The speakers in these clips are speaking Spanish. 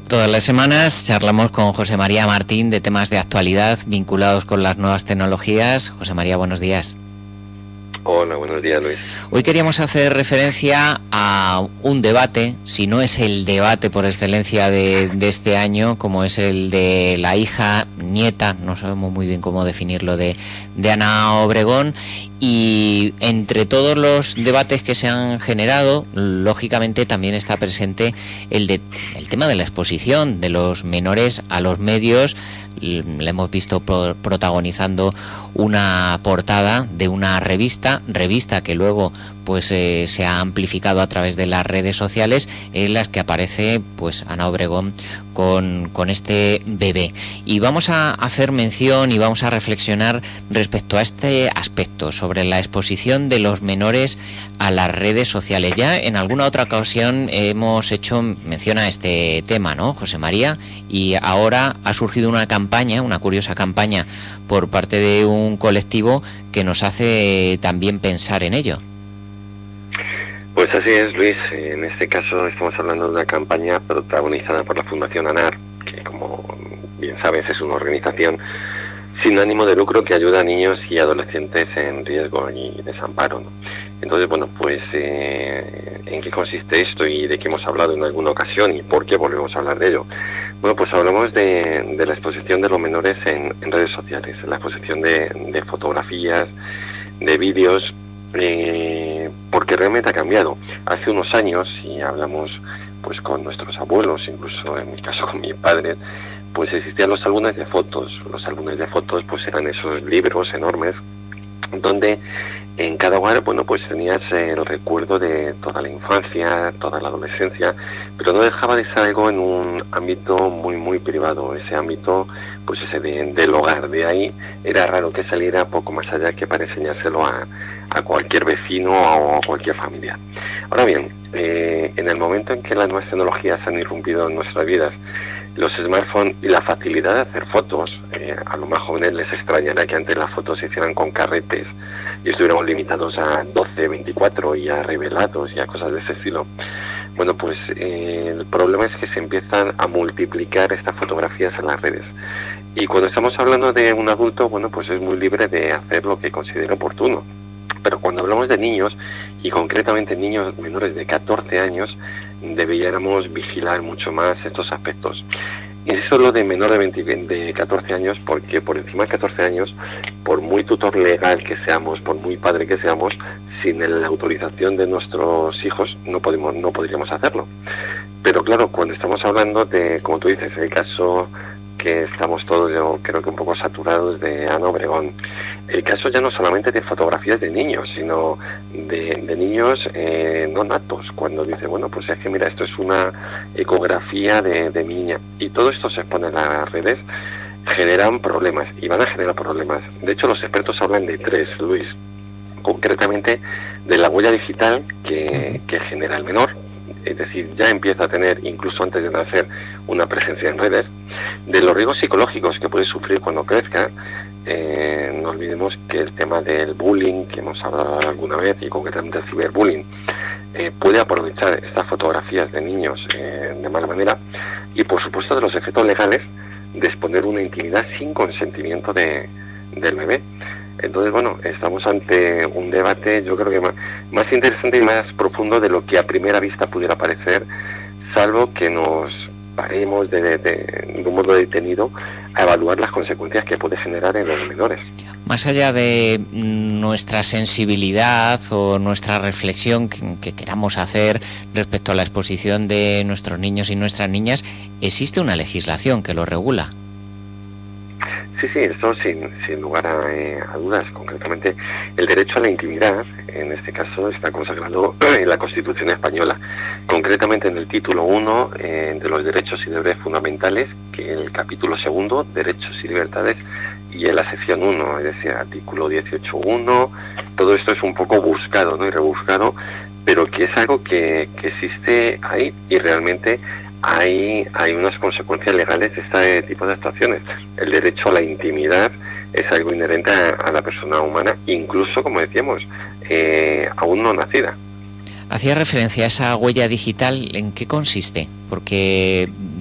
Todas las semanas charlamos con José María Martín de temas de actualidad vinculados con las nuevas tecnologías. José María, buenos días. Hola, buenos días, Luis. Hoy queríamos hacer referencia a un debate, si no es el debate por excelencia de este año, como es el de la hija, nieta, no sabemos muy bien cómo definirlo, de Ana Obregón. Y entre todos los debates que se han generado, lógicamente también está presente el tema de la exposición de los menores a los medios. Le hemos visto protagonizando una portada de una revista que luego pues se ha amplificado a través de las redes sociales, en las que aparece pues Ana Obregón con este bebé. Y vamos a hacer mención y vamos a reflexionar respecto a este aspecto, sobre la exposición de los menores a las redes sociales. Ya en alguna otra ocasión hemos hecho mención a este tema, ¿no, José María? Y ahora ha surgido una campaña, una curiosa campaña por parte de un colectivo que nos hace también pensar en ello. Pues así es, Luis. En este caso estamos hablando de una campaña protagonizada por la Fundación ANAR, que, como bien sabes, es una organización sin ánimo de lucro que ayuda a niños y adolescentes en riesgo y desamparo, ¿no? Entonces, bueno, pues ¿en qué consiste esto y de qué hemos hablado en alguna ocasión y por qué volvemos a hablar de ello? Bueno, pues hablamos de la exposición de los menores en redes sociales, la exposición de fotografías, de vídeos, porque realmente ha cambiado. Hace unos años, y hablamos pues con nuestros abuelos, incluso en mi caso con mi padre, pues existían los álbumes de fotos. Los álbumes de fotos pues eran esos libros enormes donde en cada hogar, bueno, pues tenías el recuerdo de toda la infancia, toda la adolescencia, pero no dejaba de ser algo en un ámbito muy, muy privado, ese ámbito, pues ese del hogar. De ahí era raro que saliera poco más allá que para enseñárselo a cualquier vecino o a cualquier familia. Ahora bien, en el momento en que las nuevas tecnologías han irrumpido en nuestras vidas, los smartphones y la facilidad de hacer fotos, a los más jóvenes les extrañará que antes las fotos se hicieran con carretes y estuviéramos limitados a 12, 24 y a revelados y a cosas de ese estilo. Bueno, pues el problema es que se empiezan a multiplicar estas fotografías en las redes. Y cuando estamos hablando de un adulto, bueno, pues es muy libre de hacer lo que considere oportuno. Pero cuando hablamos de niños, y concretamente niños menores de 14 años, deberíamos vigilar mucho más estos aspectos. Y eso lo de menor de 14 años, porque por encima de 14 años, por muy tutor legal que seamos, por muy padre que seamos, sin la autorización de nuestros hijos no podríamos hacerlo. Pero claro, cuando estamos hablando de, como tú dices, el caso que estamos todos, yo creo que un poco saturados, de Ana Obregón, el caso ya no solamente de fotografías de niños, sino de niños no natos, cuando dice, bueno, pues es que mira, esto es una ecografía de mi niña, y todo esto se expone en las redes, generan problemas, y van a generar problemas. De hecho, los expertos hablan de tres, Luis, concretamente de la huella digital que genera el menor, es decir, ya empieza a tener, incluso antes de nacer, una presencia en redes, de los riesgos psicológicos que puede sufrir cuando crezca. No olvidemos que el tema del bullying, que hemos hablado alguna vez, y concretamente el ciberbullying, puede aprovechar estas fotografías de niños de mala manera, y por supuesto de los efectos legales de exponer una intimidad sin consentimiento del bebé. Entonces, bueno, estamos ante un debate, yo creo que más interesante y más profundo de lo que a primera vista pudiera parecer, salvo que nos paremos de un modo detenido a evaluar las consecuencias que puede generar en los menores. Más allá de nuestra sensibilidad o nuestra reflexión que queramos hacer respecto a la exposición de nuestros niños y nuestras niñas, ¿existe una legislación que lo regula? Sí, esto sin lugar a dudas. Concretamente, el derecho a la intimidad, en este caso, está consagrado en la Constitución española. Concretamente en el título 1 de los derechos y deberes fundamentales, que el capítulo 2, derechos y libertades, y en la sección 1, es decir, artículo 18.1, todo esto es un poco buscado, ¿no?, y rebuscado, pero que es algo que existe ahí, y realmente hay unas consecuencias legales de este tipo de actuaciones. El derecho a la intimidad es algo inherente a la persona humana, incluso, como decíamos, aún no nacida. Hacía referencia a esa huella digital, ¿en qué consiste? Porque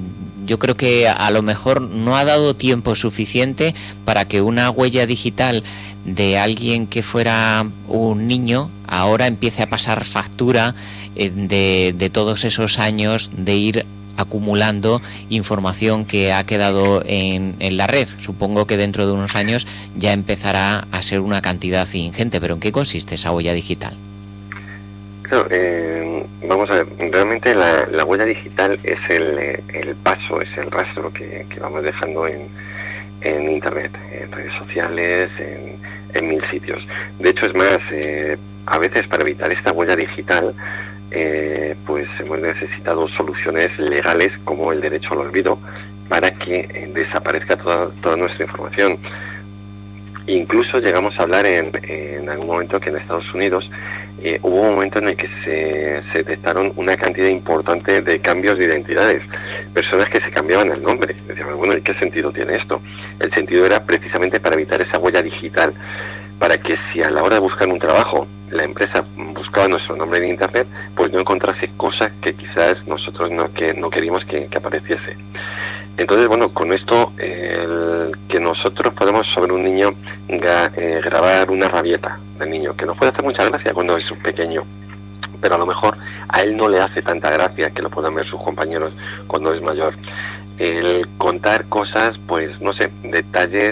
yo creo que a lo mejor no ha dado tiempo suficiente para que una huella digital de alguien que fuera un niño ahora empiece a pasar factura de todos esos años de ir acumulando información que ha quedado en la red. Supongo que dentro de unos años ya empezará a ser una cantidad ingente, pero ¿en qué consiste esa huella digital? Claro, vamos a ver, realmente la huella digital es el paso, es el rastro que vamos dejando en Internet, en redes sociales, en 1000 sitios. De hecho, es más, a veces para evitar esta huella digital, pues hemos necesitado soluciones legales como el derecho al olvido para que desaparezca toda nuestra información. Incluso llegamos a hablar en algún momento que en Estados Unidos hubo un momento en el que se detectaron una cantidad importante de cambios de identidades, personas que se cambiaban el nombre. Decíamos, bueno, ¿y qué sentido tiene esto? El sentido era precisamente para evitar esa huella digital, para que si a la hora de buscar un trabajo la empresa buscaba nuestro nombre en Internet, pues no encontrase cosas que quizás nosotros no queríamos que apareciese. Entonces, bueno, con esto, que nosotros podemos sobre un niño grabar una rabieta del niño, que nos puede hacer mucha gracia cuando es pequeño, pero a lo mejor a él no le hace tanta gracia que lo puedan ver sus compañeros cuando es mayor. El contar cosas, pues, no sé, detalles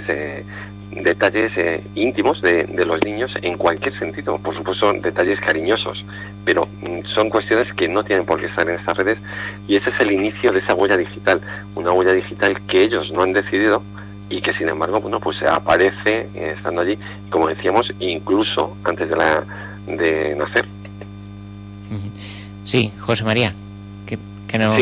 íntimos de los niños en cualquier sentido, por supuesto detalles cariñosos, pero son cuestiones que no tienen por qué estar en estas redes, y ese es el inicio de esa huella digital, una huella digital que ellos no han decidido y que sin embargo, bueno, pues aparece estando allí, como decíamos, incluso antes de nacer. Sí, José María, que no...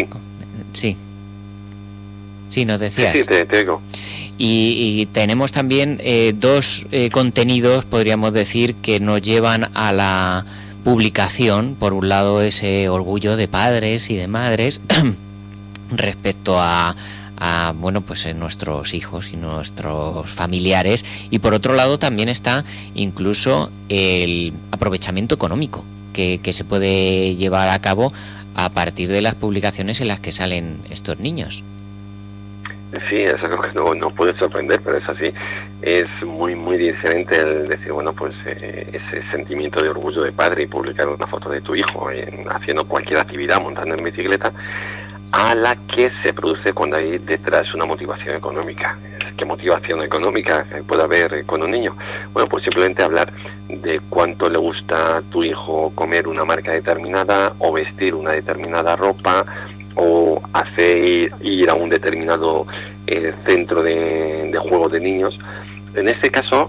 Sí, nos decías. Sí, te oigo. Y tenemos también dos contenidos, podríamos decir, que nos llevan a la publicación. Por un lado, ese orgullo de padres y de madres respecto a bueno, pues nuestros hijos y nuestros familiares, y por otro lado también está incluso el aprovechamiento económico que se puede llevar a cabo a partir de las publicaciones en las que salen estos niños. Sí, es algo que no puede sorprender, pero es así. Es muy, muy diferente el decir, bueno, pues ese sentimiento de orgullo de padre y publicar una foto de tu hijo haciendo cualquier actividad, montando en bicicleta, a la que se produce cuando hay detrás una motivación económica. ¿Qué motivación económica puede haber con un niño? Bueno, pues simplemente hablar de cuánto le gusta a tu hijo comer una marca determinada o vestir una determinada ropa, o hacer ir a un determinado centro de juegos de niños. En este caso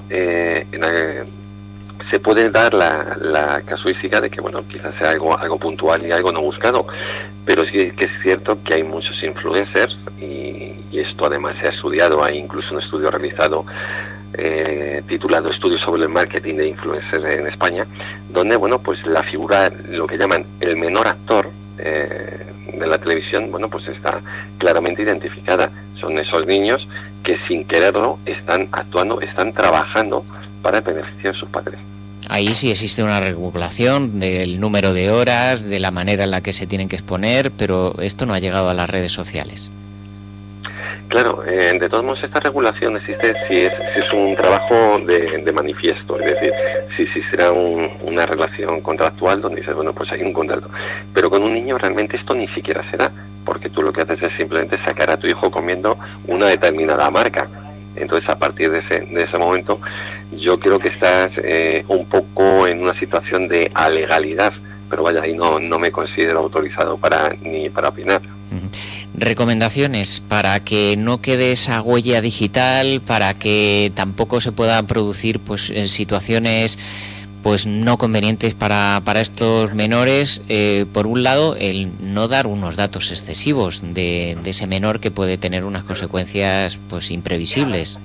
se puede dar la casuística de que, bueno, quizás sea algo puntual y algo no buscado, pero sí que es cierto que hay muchos influencers y esto además se ha estudiado. Hay incluso un estudio realizado titulado Estudios sobre el marketing de influencers en España, donde, bueno, pues la figura, lo que llaman el menor actor de la televisión, bueno, pues está claramente identificada. Son esos niños que sin quererlo están actuando, están trabajando para el beneficio de sus padres. Ahí sí existe una regulación del número de horas, de la manera en la que se tienen que exponer, pero esto no ha llegado a las redes sociales. Claro, de todos modos esta regulación existe si es un trabajo de manifiesto, es decir, si existiera una relación contractual donde dices, bueno, pues hay un contrato, pero con un niño realmente esto ni siquiera se da, porque tú lo que haces es simplemente sacar a tu hijo comiendo una determinada marca. Entonces, a partir de ese momento, yo creo que estás un poco en una situación de alegalidad, pero vaya, ahí no me considero autorizado ni para opinar. Recomendaciones para que no quede esa huella digital, para que tampoco se puedan producir pues situaciones pues no convenientes para estos menores. Por un lado, el no dar unos datos excesivos de ese menor, que puede tener unas consecuencias pues imprevisibles.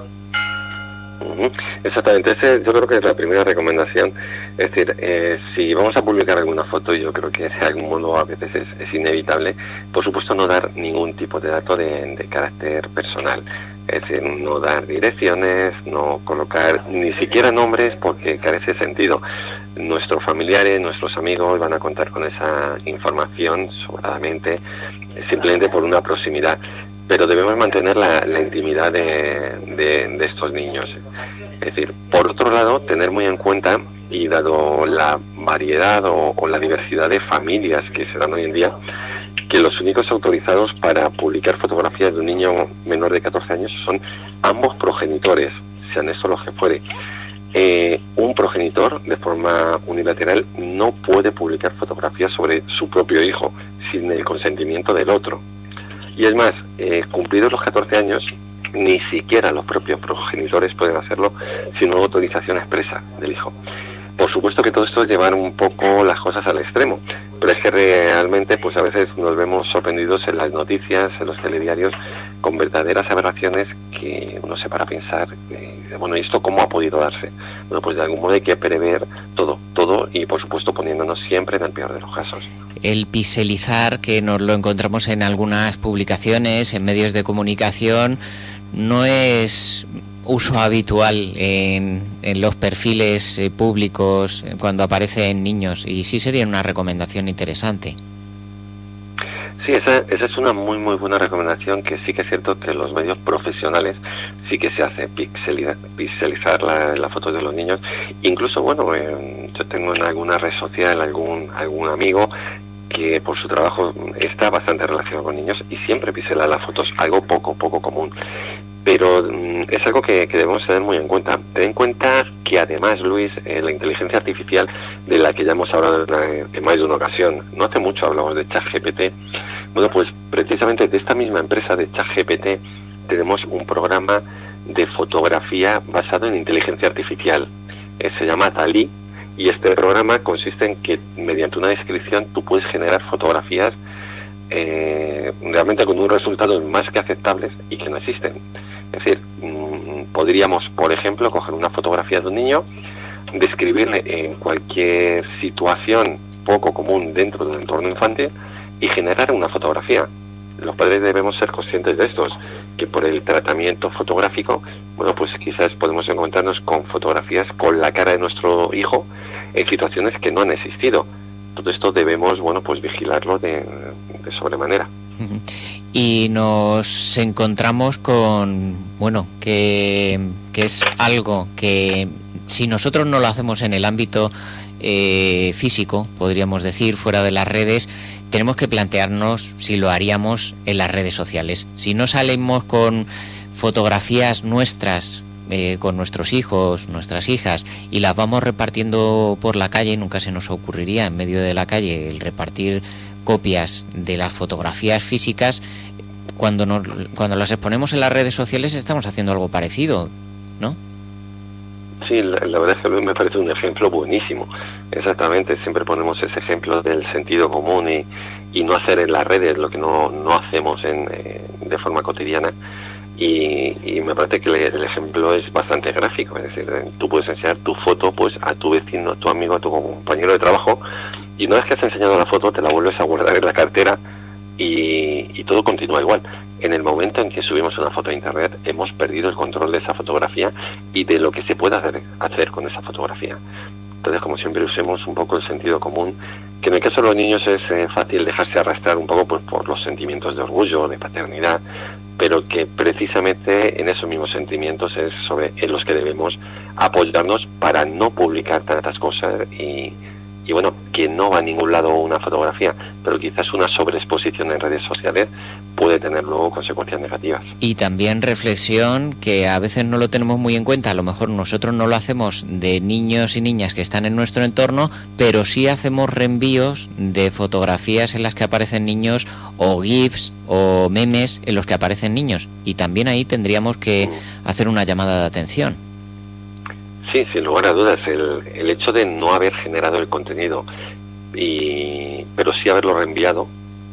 Exactamente, yo creo que es la primera recomendación. Es decir, si vamos a publicar alguna foto, yo creo que de algún modo a veces es inevitable, por supuesto, no dar ningún tipo de dato de carácter personal. Es decir, no dar direcciones, no colocar ni siquiera nombres porque carece de sentido. Nuestros familiares, nuestros amigos van a contar con esa información sobradamente, simplemente por una proximidad. Pero debemos mantener la intimidad de estos niños. Es decir, por otro lado, tener muy en cuenta, y dado la variedad o la diversidad de familias que se dan hoy en día, que los únicos autorizados para publicar fotografías de un niño menor de 14 años son ambos progenitores, sean estos los que fuere. Un progenitor, de forma unilateral, no puede publicar fotografías sobre su propio hijo sin el consentimiento del otro. Y es más, cumplidos los 14 años, ni siquiera los propios progenitores pueden hacerlo sin una autorización expresa del hijo. Por supuesto que todo esto es llevar un poco las cosas al extremo, pero es que realmente pues a veces nos vemos sorprendidos en las noticias, en los telediarios, con verdaderas aberraciones que uno se para a pensar, bueno, ¿y esto cómo ha podido darse? Bueno, pues de algún modo hay que prever todo y por supuesto poniéndonos siempre en el peor de los casos. El pixelizar, que nos lo encontramos en algunas publicaciones, en medios de comunicación, no es uso habitual en los perfiles públicos cuando aparecen niños, y sí sería una recomendación interesante. Sí, esa es una muy buena recomendación, que sí que es cierto que los medios profesionales sí que se hace pixelizar las fotos de los niños. Incluso, bueno, yo tengo en alguna red social algún amigo que por su trabajo está bastante relacionado con niños y siempre pixela las fotos, algo poco común. Pero es algo que debemos tener muy en cuenta. Ten en cuenta que además, Luis, la inteligencia artificial, de la que ya hemos hablado en más de una ocasión, no hace mucho hablamos de ChatGPT. Bueno, pues precisamente de esta misma empresa de ChatGPT tenemos un programa de fotografía basado en inteligencia artificial. Se llama DALL-E, y este programa consiste en que mediante una descripción tú puedes generar fotografías realmente con unos resultados más que aceptables y que no existen. Es decir, podríamos, por ejemplo, coger una fotografía de un niño, describirle en cualquier situación poco común dentro del entorno infantil y generar una fotografía. Los padres debemos ser conscientes de estos, que por el tratamiento fotográfico, bueno, pues quizás podemos encontrarnos con fotografías con la cara de nuestro hijo en situaciones que no han existido. Todo esto debemos, bueno, pues vigilarlo de sobremanera. Y nos encontramos con, bueno, que es algo que si nosotros no lo hacemos en el ámbito físico, podríamos decir, fuera de las redes, tenemos que plantearnos si lo haríamos en las redes sociales. Si no salimos con fotografías nuestras, con nuestros hijos, nuestras hijas, y las vamos repartiendo por la calle, nunca se nos ocurriría en medio de la calle el repartir copias de las fotografías físicas. Cuando las exponemos en las redes sociales estamos haciendo algo parecido, ¿no? Sí, la verdad es que me parece un ejemplo buenísimo. Exactamente, siempre ponemos ese ejemplo del sentido común y no hacer en las redes lo que no hacemos de forma cotidiana. Y me parece que el ejemplo es bastante gráfico. Es decir, tú puedes enseñar tu foto pues a tu vecino, a tu amigo, a tu compañero de trabajo, y una vez que has enseñado la foto te la vuelves a guardar en la cartera y todo continúa igual. En el momento en que subimos una foto a internet hemos perdido el control de esa fotografía y de lo que se puede hacer con esa fotografía. Entonces, como siempre, usemos un poco el sentido común, que en el caso de los niños es fácil dejarse arrastrar un poco pues por los sentimientos de orgullo, de paternidad, pero que precisamente en esos mismos sentimientos es en los que debemos apoyarnos para no publicar tantas cosas y bueno, que no va a ningún lado una fotografía, pero quizás una sobreexposición en redes sociales puede tener luego consecuencias negativas. Y también reflexión, que a veces no lo tenemos muy en cuenta, a lo mejor nosotros no lo hacemos de niños y niñas que están en nuestro entorno, pero sí hacemos reenvíos de fotografías en las que aparecen niños, o GIFs o memes en los que aparecen niños, y también ahí tendríamos que hacer una llamada de atención. Sí, sin lugar a dudas, el hecho de no haber generado el contenido, pero sí haberlo reenviado,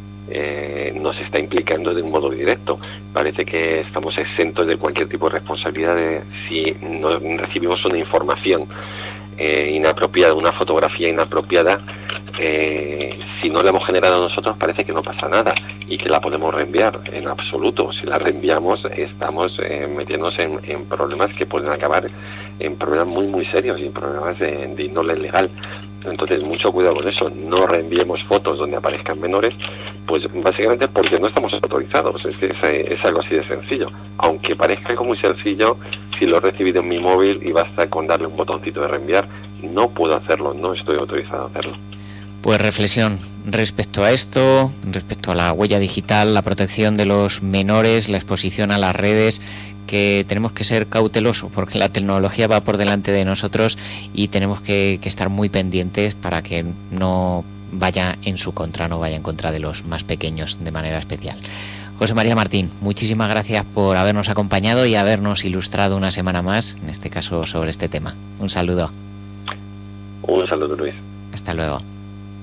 nos está implicando de un modo directo. Parece que estamos exentos de cualquier tipo de responsabilidad si no recibimos una información inapropiada, una fotografía inapropiada, si no la hemos generado nosotros parece que no pasa nada y que la podemos reenviar. En absoluto, si la reenviamos estamos metiéndonos en problemas que pueden acabar en problemas muy muy serios y en problemas de índole legal. Entonces mucho cuidado con eso, no reenviemos fotos donde aparezcan menores, pues básicamente porque no estamos autorizados. Es que es algo así de sencillo, aunque parezca algo muy sencillo. Si lo he recibido en mi móvil y basta con darle un botoncito de reenviar, no puedo hacerlo, no estoy autorizado a hacerlo. Pues reflexión respecto a esto, respecto a la huella digital, la protección de los menores, la exposición a las redes, que tenemos que ser cautelosos porque la tecnología va por delante de nosotros y tenemos que estar muy pendientes para que no vaya en su contra, no vaya en contra de los más pequeños de manera especial. José María Martín, muchísimas gracias por habernos acompañado y habernos ilustrado una semana más, en este caso sobre este tema. Un saludo. Un saludo, Luis. Hasta luego.